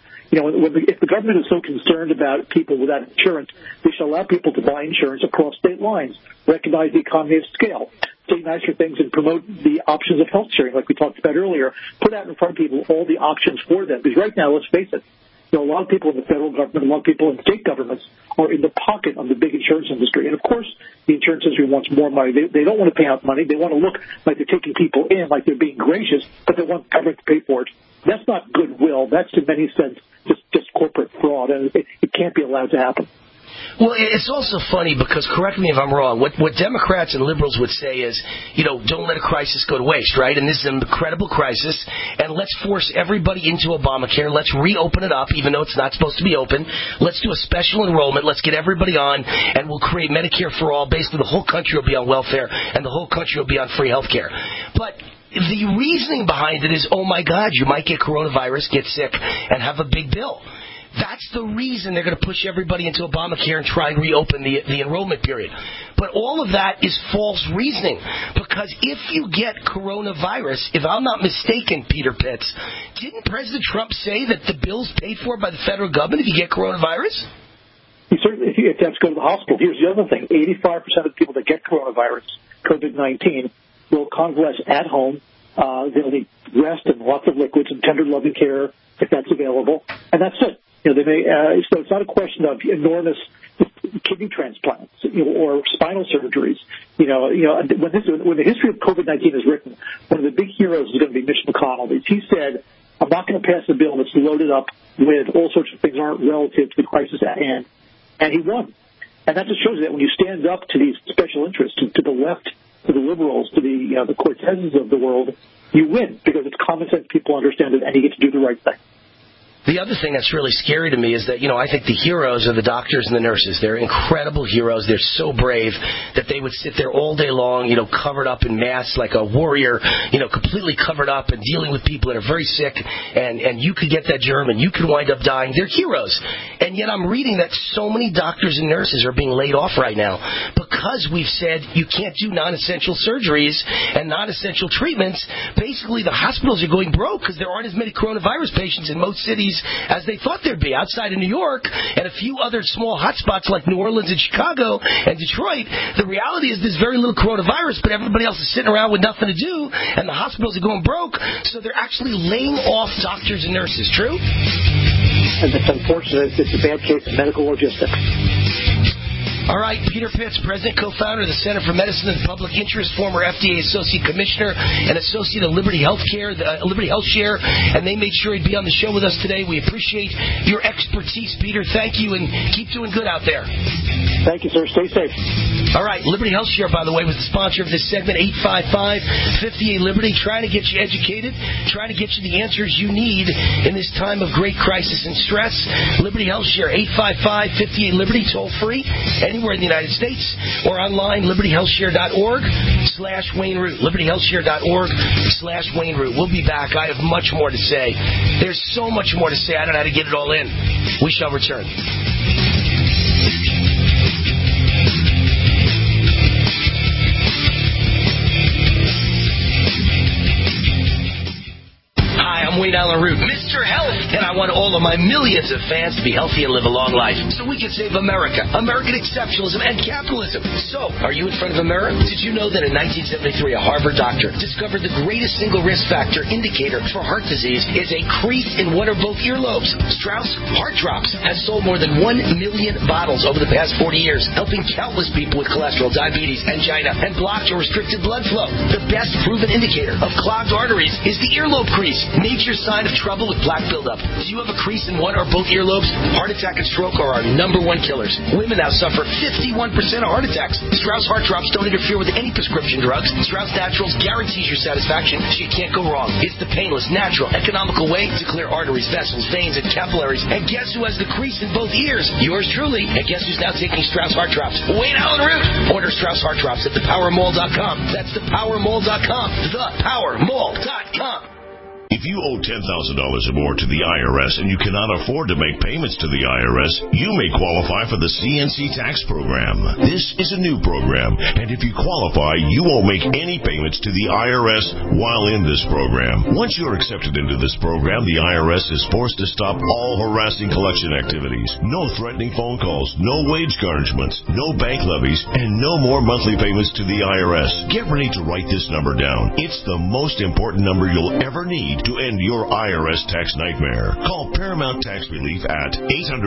If the government is so concerned about people without insurance, they should allow people to buy insurance across state lines, recognize the economy of scale, say nicer things, and promote the options of health sharing, like we talked about earlier. Put out in front of people all the options for them. Because right now, let's face it, a lot of people in the federal government, a lot of people in state governments are in the pocket of the big insurance industry. And, of course, the insurance industry wants more money. They don't want to pay out money. They want to look like they're taking people in, like they're being gracious, but they want the government to pay for it. That's not goodwill. That's, in many sense, just corporate fraud, and it can't be allowed to happen. Well, it's also funny because, correct me if I'm wrong, what Democrats and liberals would say is, don't let a crisis go to waste, right? And this is an incredible crisis, and let's force everybody into Obamacare. Let's reopen it up, even though it's not supposed to be open. Let's do a special enrollment. Let's get everybody on, and we'll create Medicare for all. Basically, the whole country will be on welfare, and the whole country will be on free health care. But the reasoning behind it is, oh, my God, you might get coronavirus, get sick, and have a big bill. That's the reason they're going to push everybody into Obamacare and try and reopen the enrollment period. But all of that is false reasoning. Because if you get coronavirus, if I'm not mistaken, Peter Pitts, didn't President Trump say that the bill's paid for by the federal government if you get coronavirus? if you have to go to the hospital. Here's the other thing. 85% of the people that get coronavirus, COVID-19, will convalesce at home. They'll need rest and lots of liquids and tender loving care if that's available. And that's it. They may, so it's not a question of enormous kidney transplants, or spinal surgeries. When the history of COVID-19 is written, one of the big heroes is going to be Mitch McConnell. He said, I'm not going to pass a bill that's loaded up with all sorts of things that aren't relative to the crisis at hand. And he won. And that just shows that when you stand up to these special interests, to the left, to the liberals, to the Cortezes of the world, you win because it's common sense. People understand it, and you get to do the right thing. The other thing that's really scary to me is that, I think the heroes are the doctors and the nurses. They're incredible heroes. They're so brave that they would sit there all day long, covered up in masks like a warrior, completely covered up and dealing with people that are very sick. And you could get that germ and you could wind up dying. They're heroes. And yet I'm reading that so many doctors and nurses are being laid off right now because we've said you can't do non-essential surgeries and non-essential treatments. Basically, the hospitals are going broke because there aren't as many coronavirus patients in most cities as they thought there'd be outside of New York and a few other small hotspots like New Orleans and Chicago and Detroit. The reality is there's very little coronavirus, but everybody else is sitting around with nothing to do, and the hospitals are going broke, so they're actually laying off doctors and nurses. True? And it's unfortunate. It's a bad case of medical logistics. All right, Peter Pitts, President, co-founder of the Center for Medicine and Public Interest, former FDA Associate Commissioner, and Associate of Liberty HealthCare, Liberty HealthShare, and they made sure he'd be on the show with us today. We appreciate your expertise, Peter. Thank you, and keep doing good out there. Thank you, sir. Stay safe. All right, Liberty HealthShare, by the way, was the sponsor of this segment, 855-58-LIBERTY, trying to get you educated, trying to get you the answers you need in this time of great crisis and stress. Liberty HealthShare, 855-58-LIBERTY, toll free, anywhere in the United States, or online, libertyhealthshare.org/Wayne Root. libertyhealthshare.org/Wayne Root. We'll be back. I have much more to say. There's so much more to say. I don't know how to get it all in. We shall return. I'm Wayne Allen Root, Mr. Health, and I want all of my millions of fans to be healthy and live a long life so we can save America, American exceptionalism, and capitalism. So, are you in front of a mirror? Did you know that in 1973 a Harvard doctor discovered the greatest single risk factor indicator for heart disease is a crease in one or both earlobes? Strauss Heart Drops has sold more than 1 million bottles over the past 40 years, helping countless people with cholesterol, diabetes, angina, and blocked or restricted blood flow. The best proven indicator of clogged arteries is the earlobe crease. Nature's sign of trouble with plaque buildup. Do you have a crease in one or both earlobes? Heart attack and stroke are our number one killers. Women now suffer 51% of heart attacks. Strauss Heart Drops don't interfere with any prescription drugs. Strauss Naturals guarantees your satisfaction, so you can't go wrong. It's the painless, natural, economical way to clear arteries, vessels, veins, and capillaries. And guess who has the crease in both ears? Yours truly. And guess who's now taking Strauss Heart Drops? Wayne Allen Root. Order Strauss Heart Drops at thepowermall.com. That's thepowermall.com. Thepowermall.com. If you owe $10,000 or more to the IRS and you cannot afford to make payments to the IRS, you may qualify for the CNC tax program. This is a new program, and if you qualify, you won't make any payments to the IRS while in this program. Once you're accepted into this program, the IRS is forced to stop all harassing collection activities. No threatening phone calls, no wage garnishments, no bank levies, and no more monthly payments to the IRS. Get ready to write this number down. It's the most important number you'll ever need to end your IRS tax nightmare. Call Paramount Tax Relief at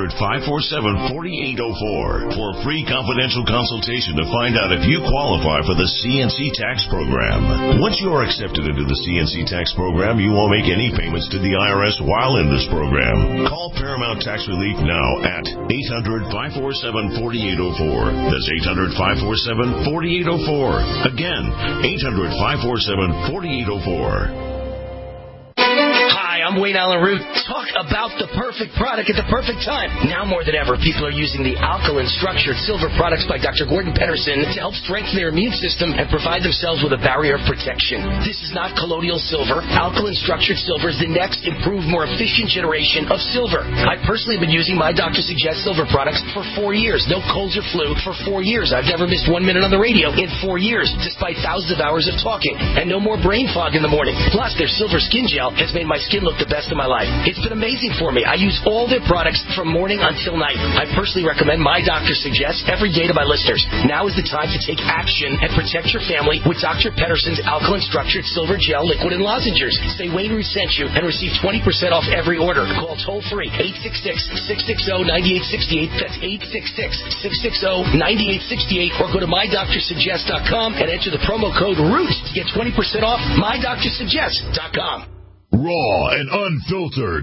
800-547-4804 for a free confidential consultation to find out if you qualify for the CNC tax program. Once you are accepted into the CNC tax program, you won't make any payments to the IRS while in this program. Call Paramount Tax Relief now at 800-547-4804. That's 800-547-4804. Again, 800-547-4804. Hi, I'm Wayne Allen Root. Talk about the perfect product at the perfect time. Now more than ever, people are using the alkaline structured silver products by Dr. Gordon Pedersen to help strengthen their immune system and provide themselves with a barrier of protection. This is not colloidal silver. Alkaline structured silver is the next improved, more efficient generation of silver. I personally have been using my Dr. Suggest silver products for 4 years. No colds or flu for 4 years. I've never missed 1 minute on the radio in 4 years, despite thousands of hours of talking. And no more brain fog in the morning. Plus, their silver skin gel has made my skin look the best of my life. It's been amazing for me. I use all their products from morning until night. I personally recommend My Doctor Suggests every day to my listeners. Now is the time to take action and protect your family with Dr. Pedersen's alkaline structured silver gel, liquid, and lozenges. Say Wayne Root sent you and receive 20% off every order. Call toll-free 866-660-9868. That's 866-660-9868. Or go to MyDoctorSuggest.com and enter the promo code ROOT to get 20% off MyDoctorSuggest.com. Raw and unfiltered.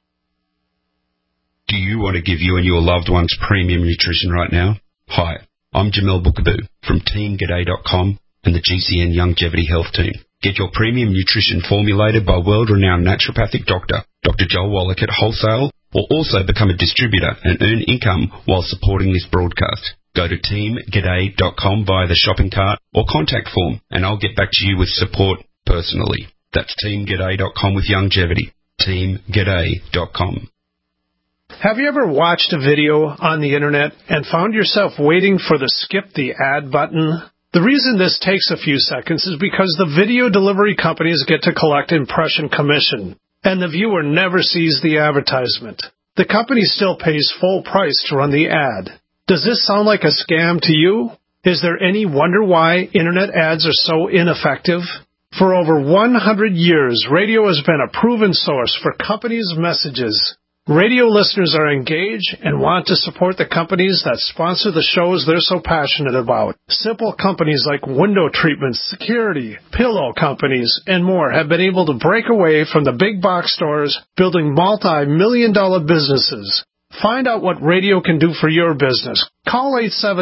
Do you want to give you and your loved ones premium nutrition right now? Hi, I'm Jamel Bookaboo from TeamGaday.com and the GCN Longevity Health Team. Get your premium nutrition formulated by world-renowned naturopathic doctor, Dr. Joel Wallach at wholesale, or also become a distributor and earn income while supporting this broadcast. Go to TeamGaday.com via the shopping cart or contact form, and I'll get back to you with support personally. That's TeamGaday.com with longevity. TeamGaday.com. Have you ever watched a video on the internet and found yourself waiting for the skip the ad button? The reason this takes a few seconds is because the video delivery companies get to collect impression commission, and the viewer never sees the advertisement. The company still pays full price to run the ad. Does this sound like a scam to you? Is there any wonder why internet ads are so ineffective? For over 100 years, radio has been a proven source for companies' messages. Radio listeners are engaged and want to support the companies that sponsor the shows they're so passionate about. Simple companies like window treatments, security, pillow companies, and more have been able to break away from the big box stores, building multi-million-dollar businesses. Find out what radio can do for your business. Call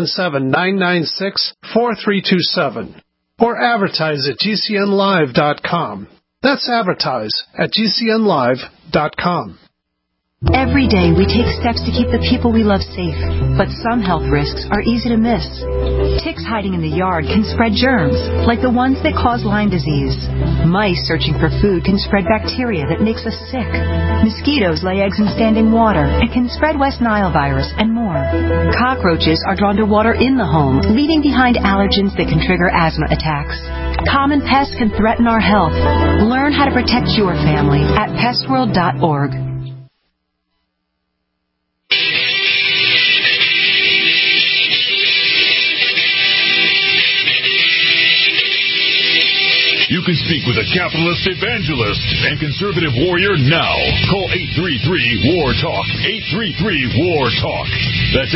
877-996-4327 or advertise at GCNlive.com. That's advertise at GCNlive.com. Every day we take steps to keep the people we love safe, but some health risks are easy to miss. Ticks hiding in the yard can spread germs, like the ones that cause Lyme disease. Mice searching for food can spread bacteria that makes us sick. Mosquitoes lay eggs in standing water and can spread West Nile virus and more. Cockroaches are drawn to water in the home, leaving behind allergens that can trigger asthma attacks. Common pests can threaten our health. Learn how to protect your family at pestworld.org. You can speak with a capitalist evangelist and conservative warrior now. Call 833-WAR-TALK. 833-WAR-TALK. That's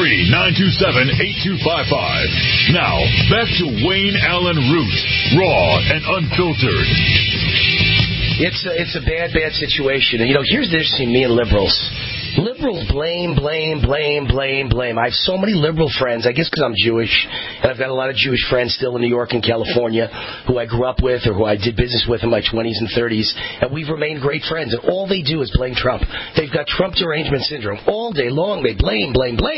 833-927-8255. Now, back to Wayne Allen Root, raw and unfiltered. It's a bad situation. You know, here's the interesting me and liberals. Liberals blame. I have so many liberal friends, I guess because I'm Jewish, and I've got a lot of Jewish friends still in New York and California who I grew up with or who I did business with in my 20s and 30s, and we've remained great friends, and all they do is blame Trump. They've got Trump derangement syndrome. All day long they blame.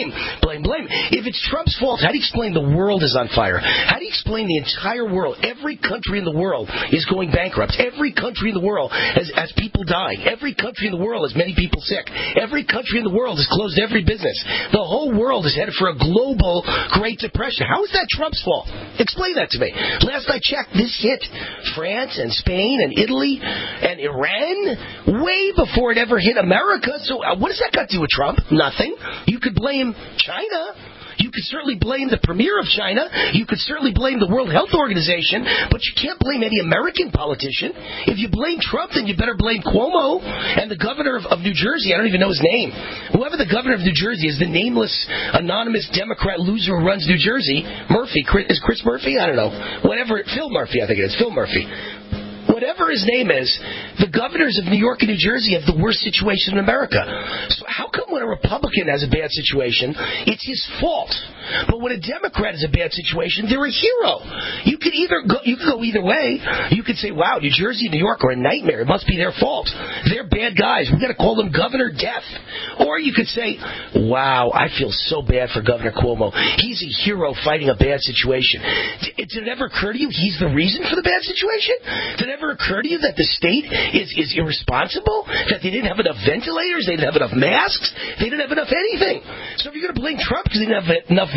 If it's Trump's fault, how do you explain the world is on fire? How do you explain the entire world, every country in the world is going bankrupt? Every country in the world has people dying. Every country in the world has many people sick. Every country in the world has closed every business. The whole world is headed for a global Great Depression. How is that Trump's fault? Explain that to me. Last I checked, this hit France and Spain and Italy and Iran way before it ever hit America. So what does that got to do with Trump? Nothing. You could blame China. You could certainly blame the premier of China. You could certainly blame the World Health Organization, but you can't blame any American politician. If you blame Trump, then you better blame Cuomo and the governor of New Jersey. I don't even know his name. Whoever the governor of New Jersey is, the nameless, anonymous Democrat loser who runs New Jersey. Murphy. Is Chris Murphy? I don't know. Whatever. Phil Murphy, I think it is. Phil Murphy. Whatever his name is, the governors of New York and New Jersey have the worst situation in America. So how come when a Republican has a bad situation, it's his fault? But when a Democrat has a bad situation, they're a hero. You could go either way. You could say, wow, New Jersey and New York are a nightmare. It must be their fault. They're bad guys. We've got to call them Governor Death. Or you could say, wow, I feel so bad for Governor Cuomo. He's a hero fighting a bad situation. Did it ever occur to you he's the reason for the bad situation? Did it ever occur to you that the state is irresponsible? That they didn't have enough ventilators? They didn't have enough masks? They didn't have enough anything. So if you're going to blame Trump because they didn't have enough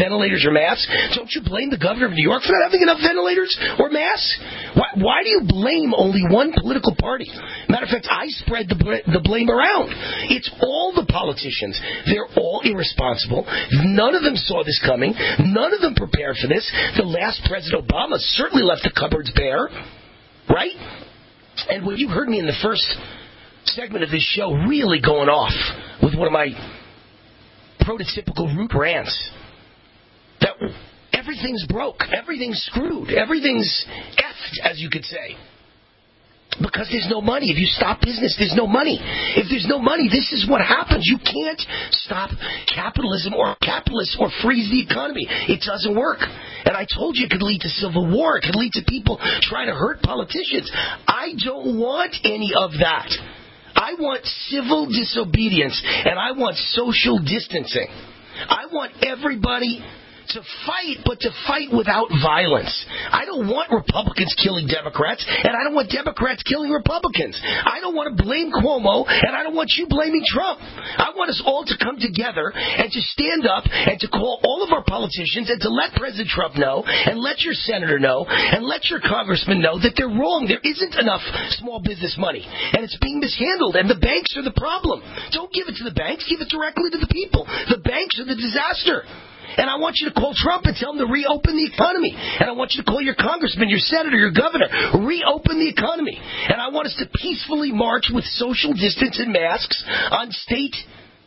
ventilators or masks? Don't you blame the governor of New York for not having enough ventilators or masks? Why do you blame only one political party? Matter of fact, I spread the blame around. It's all the politicians. They're all irresponsible. None of them saw this coming. None of them prepared for this. The last President Obama certainly left the cupboards bare. Right? And when you heard me in the first segment of this show really going off with one of my prototypical root rants, that everything's broke, everything's screwed, everything's effed, as you could say. Because there's no money. If you stop business, there's no money. If there's no money, this is what happens. You can't stop capitalism or capitalists or freeze the economy. It doesn't work. And I told you it could lead to civil war. It could lead to people trying to hurt politicians. I don't want any of that. I want civil disobedience, and I want social distancing. I want everybody to fight, but to fight without violence. I don't want Republicans killing Democrats, and I don't want Democrats killing Republicans. I don't want to blame Cuomo, and I don't want you blaming Trump. I want us all to come together and to stand up and to call all of our politicians and to let President Trump know, and let your senator know, and let your congressman know that they're wrong. There isn't enough small business money, and it's being mishandled, and the banks are the problem. Don't give it to the banks. Give it directly to the people. The banks are the disaster. And I want you to call Trump and tell him to reopen the economy. And I want you to call your congressman, your senator, your governor. Reopen the economy. And I want us to peacefully march with social distance and masks on state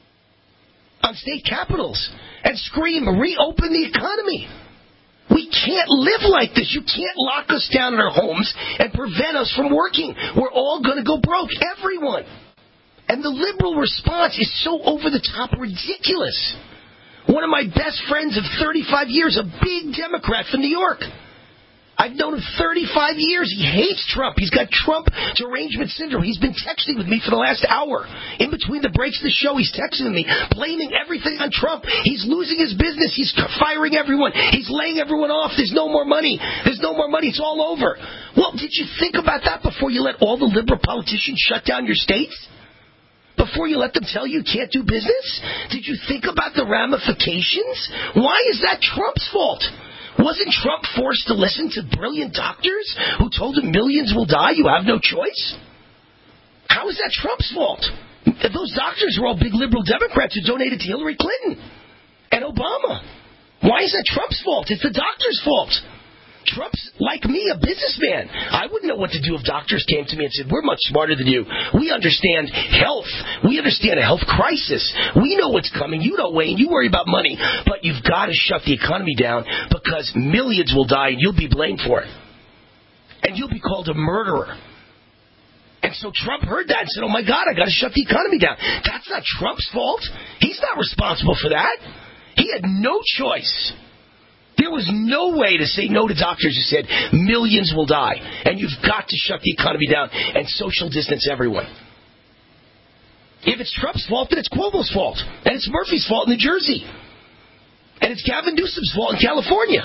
capitals and scream, reopen the economy. We can't live like this. You can't lock us down in our homes and prevent us from working. We're all going to go broke. Everyone. And the liberal response is so over the top ridiculous. One of my best friends of 35 years, a big Democrat from New York. I've known him 35 years. He hates Trump. He's got Trump derangement syndrome. He's been texting with me for the last hour. In between the breaks of the show, he's texting me, blaming everything on Trump. He's losing his business. He's firing everyone. He's laying everyone off. There's no more money. There's no more money. It's all over. Well, did you think about that before you let all the liberal politicians shut down your states? Before you let them tell you can't do business? Did you think about the ramifications? Why is that Trump's fault? Wasn't Trump forced to listen to brilliant doctors who told him millions will die, you have no choice? How is that Trump's fault? Those doctors were all big liberal Democrats who donated to Hillary Clinton and Obama. Why is that Trump's fault? It's the doctor's fault. Trump's like me, a businessman. I wouldn't know what to do if doctors came to me and said, we're much smarter than you. We understand health. We understand a health crisis. We know what's coming. You know, Wayne, you worry about money, but you've got to shut the economy down because millions will die and you'll be blamed for it. And you'll be called a murderer. And so Trump heard that and said, oh my God, I got to shut the economy down. That's not Trump's fault. He's not responsible for that. He had no choice. There was no way to say no to doctors who said millions will die and you've got to shut the economy down and social distance everyone. If it's Trump's fault, then it's Cuomo's fault. And it's Murphy's fault in New Jersey. And it's Gavin Newsom's fault in California.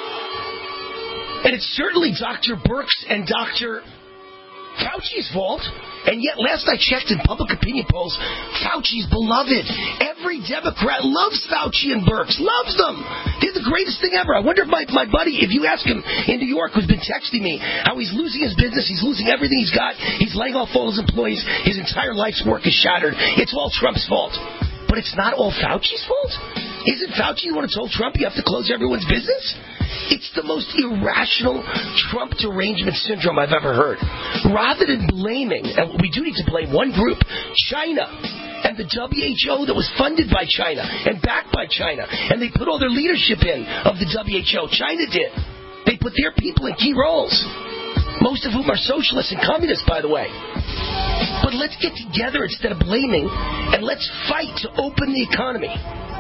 And it's certainly Dr. Birx and Dr. Fauci's fault. And yet, last I checked in public opinion polls, Fauci's beloved. Every Democrat loves Fauci and Birx. Loves them. They're the greatest thing ever. I wonder if my buddy, if you ask him in New York who's been texting me how he's losing his business, he's losing everything he's got, he's laying off all his employees, his entire life's work is shattered. It's all Trump's fault. But it's not all Fauci's fault? Isn't Fauci the one who told Trump you have to close everyone's business? It's the most irrational Trump derangement syndrome I've ever heard. Rather than blaming, and we do need to blame one group, China, and the WHO that was funded by China and backed by China, and they put all their leadership in of the WHO. China did. They put their people in key roles, most of whom are socialists and communists, by the way. But let's get together instead of blaming, and let's fight to open the economy.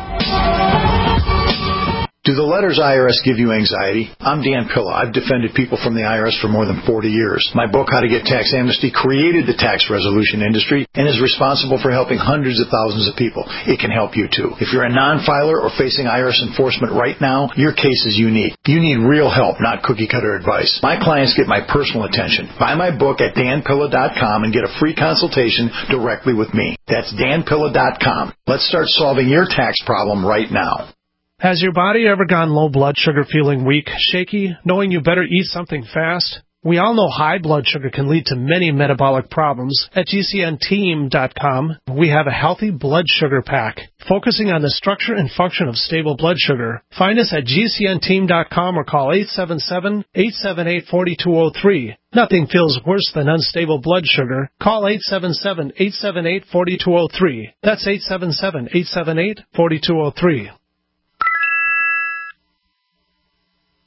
Do the letters IRS give you anxiety? I'm Dan Pilla. I've defended people from the IRS for more than 40 years. My book, How to Get Tax Amnesty, created the tax resolution industry and is responsible for helping hundreds of thousands of people. It can help you too. If you're a non-filer or facing IRS enforcement right now, your case is unique. You need real help, not cookie-cutter advice. My clients get my personal attention. Buy my book at danpilla.com and get a free consultation directly with me. That's danpilla.com. Let's start solving your tax problem right now. Has your body ever gone low blood sugar, feeling weak, shaky, knowing you better eat something fast? We all know high blood sugar can lead to many metabolic problems. At GCNteam.com, we have a healthy blood sugar pack, focusing on the structure and function of stable blood sugar. Find us at GCNteam.com or call 877-878-4203. Nothing feels worse than unstable blood sugar. Call 877-878-4203. That's 877-878-4203.